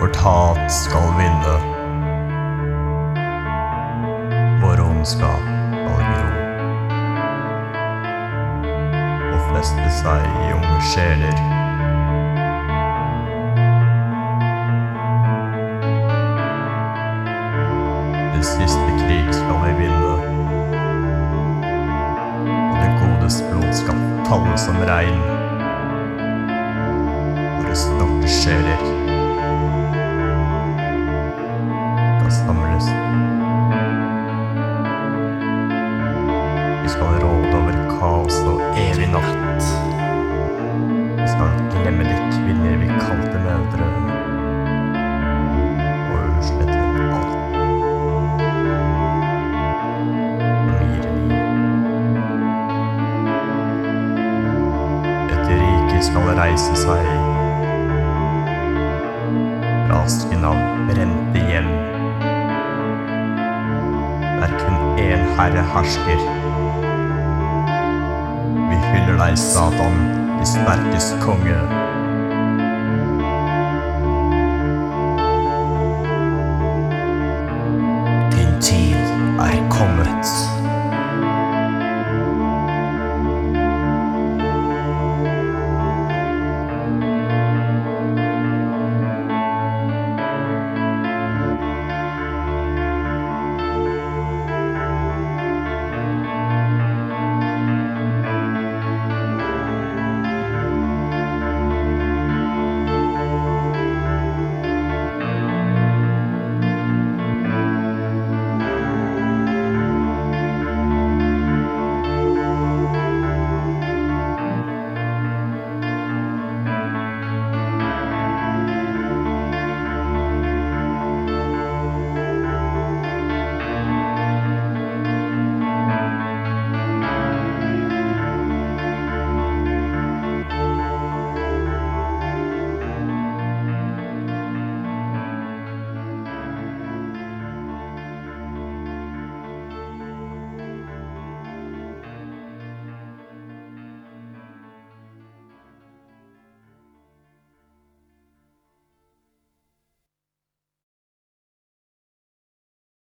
vårt hat skal vinne. Vår ondskap skal gro og feste seg i unge sjeler. Den siste krig skal vi vinne, og det godes blod skal falle som regn. Våre stolte sjeler skal samles. Vi skal råde over kaos og evig natt. Vi skal glemme de kvinner vi kalte mødre, og utslette alt som gir liv. Et rike skal reise seg fra asken av brente hjem, der kun en herre hersker. Vi hyller deg, Satan, de sterkes konge. Din tid er kommet.